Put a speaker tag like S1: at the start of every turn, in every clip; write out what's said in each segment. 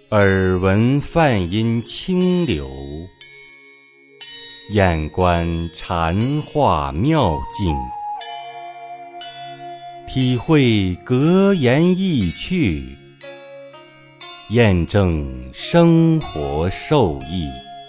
S1: 耳闻梵音清流，眼观禅化妙境，体会格言意趣，验证生活受益，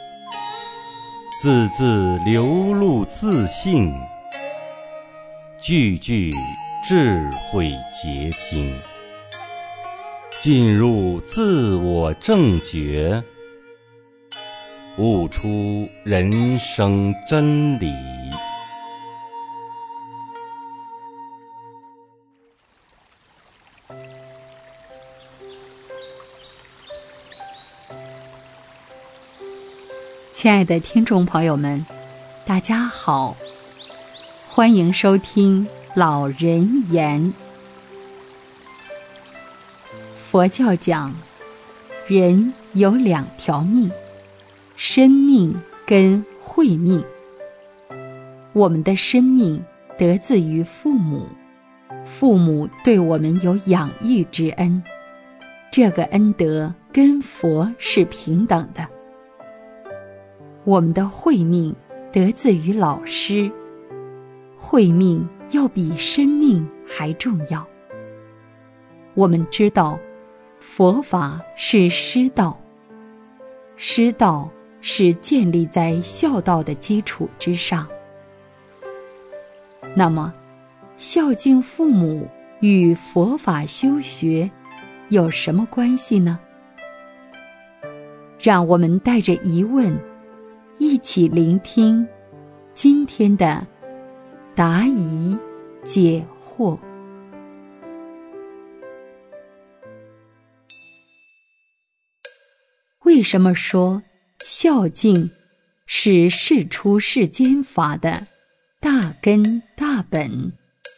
S1: 字字流露自信，句句智慧结晶，进入自我正觉，悟出人生真理。
S2: 亲爱的听众朋友们，大家好，欢迎收听老人言。佛教讲，人有2条命，身命跟慧命。我们的生命得自于父母，父母对我们有养育之恩，这个恩德跟佛是平等的。我们的慧命得自于老师，慧命要比生命还重要。我们知道佛法是师道，师道是建立在孝道的基础之上。那么孝敬父母与佛法修学有什么关系呢？让我们带着疑问一起聆听今天的答疑解惑。为什么说孝敬是世出世间法的大根大本？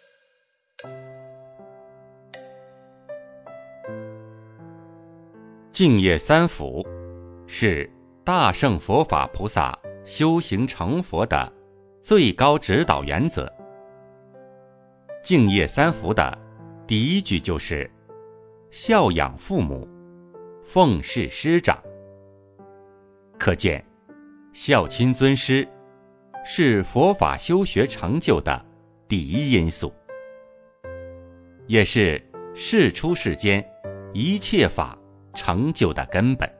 S1: 净业三福是大乘佛法菩萨修行成佛的最高指导原则。净业三福的第一句就是孝养父母，奉事师长。可见孝亲尊师是佛法修学成就的第一因素，也是世出世间一切法成就的根本。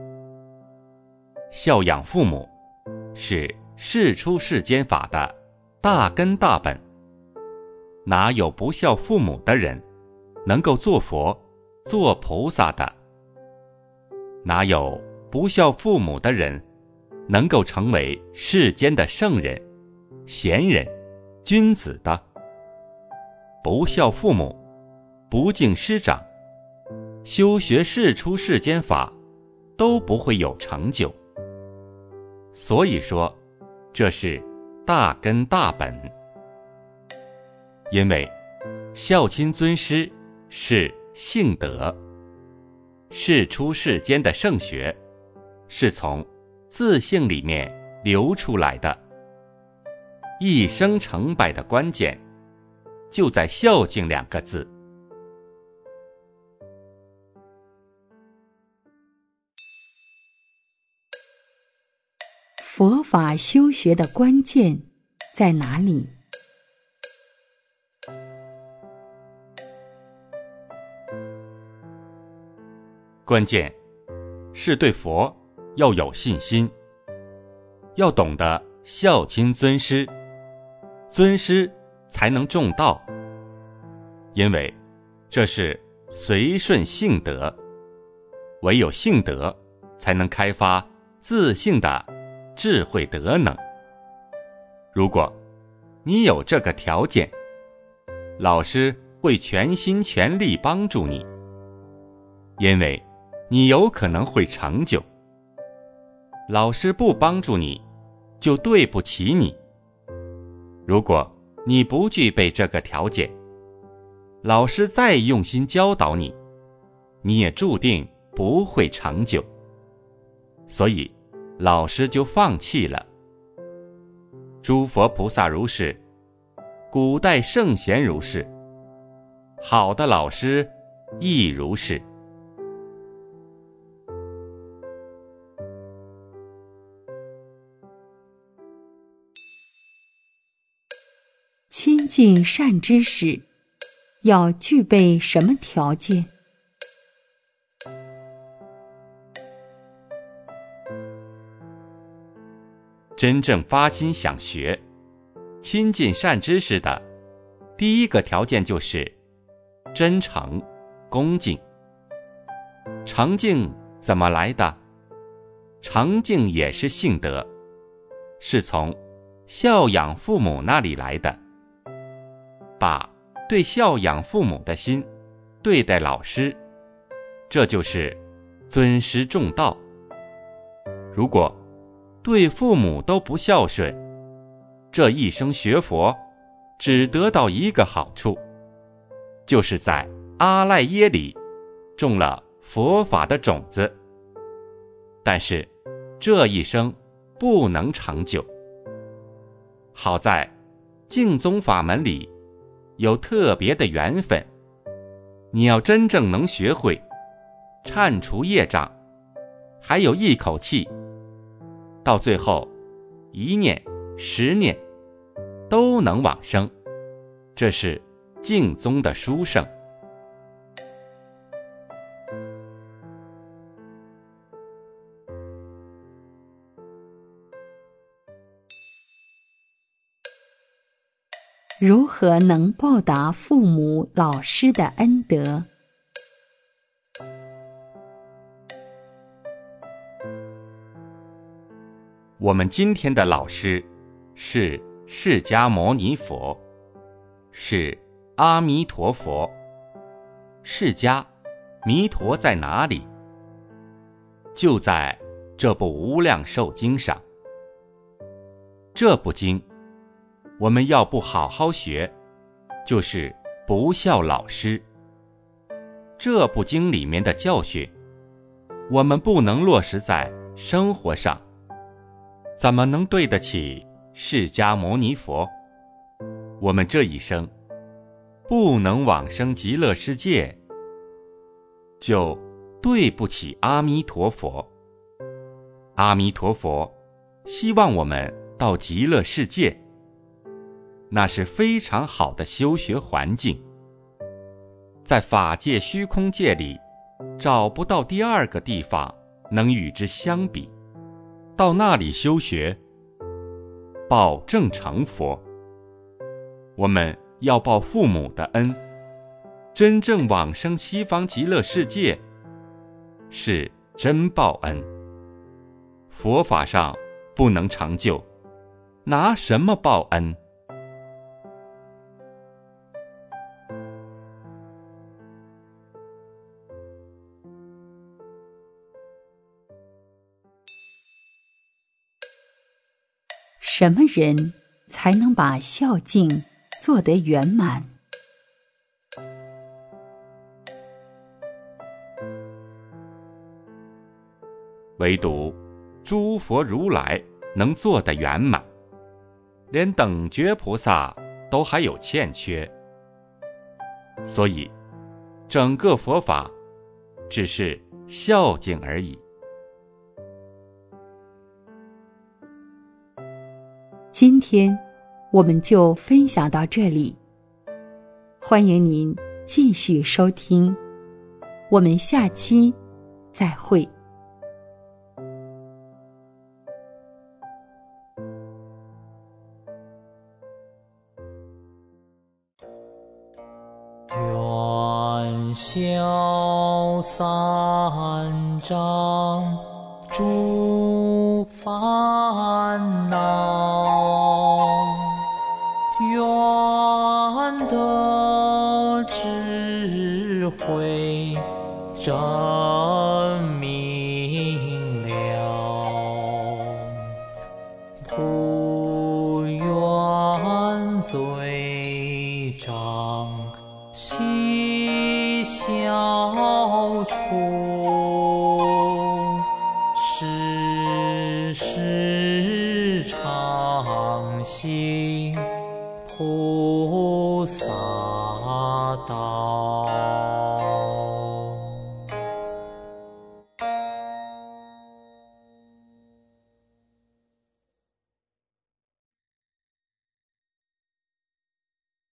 S1: 孝养父母是世出世间法的大根大本，哪有不孝父母的人能够做佛做菩萨的？哪有不孝父母的人能够成为世间的圣人、贤人、君子的？不孝父母，不敬师长，修学世出世间法都不会有成就。所以说这是大根大本。因为孝亲尊师是性德，世出世间的圣学是从自性里面流出来的，一生成败的关键就在孝敬2个字。
S2: 佛法修学的关键在哪里？
S1: 关键是对佛要有信心，要懂得孝亲尊师，尊师才能重道，因为这是随顺性德，唯有性德才能开发自性的智慧德能。如果你有这个条件，老师会全心全力帮助你，因为你有可能会成就。老师不帮助你，就对不起你。如果你不具备这个条件，老师再用心教导你，你也注定不会成就。所以老师就放弃了。诸佛菩萨如是，古代圣贤如是，好的老师亦如是。
S2: 进善知识，要具备什么条件？
S1: 真正发心想学，亲近善知识的第一个条件就是真诚、恭敬。诚敬怎么来的？诚敬也是性德，是从孝养父母那里来的。把对孝养父母的心对待老师，这就是尊师重道。如果对父母都不孝顺，这一生学佛只得到一个好处，就是在阿赖耶里种了佛法的种子，但是这一生不能长久。好在净宗法门里有特别的缘分，你要真正能学会忏除业障，还有一口气，到最后1念10念都能往生，这是净宗的殊胜。
S2: 如何能报答父母、老师的恩德？
S1: 我们今天的老师是释迦牟尼佛，是阿弥陀佛。释迦弥陀在哪里？就在这部无量寿经上。这部经我们要不好好学，就是不孝老师。这部经里面的教训，我们不能落实在生活上，怎么能对得起释迦牟尼佛？我们这一生不能往生极乐世界，就对不起阿弥陀佛。阿弥陀佛希望我们到极乐世界，那是非常好的修学环境，在法界虚空界里找不到第二个地方能与之相比。到那里修学，保证成佛。我们要报父母的恩，真正往生西方极乐世界是真报恩。佛法上不能成就，拿什么报恩？
S2: 什么人才能把孝敬做得圆满？
S1: 唯独诸佛如来能做得圆满，连等觉菩萨都还有欠缺。所以整个佛法只是孝敬而已。
S2: 今天我们就分享到这里，欢迎您继续收听，我们下期再会。
S3: 愿消三障诸烦恼，愿得智慧真明了，不愿罪障悉消除。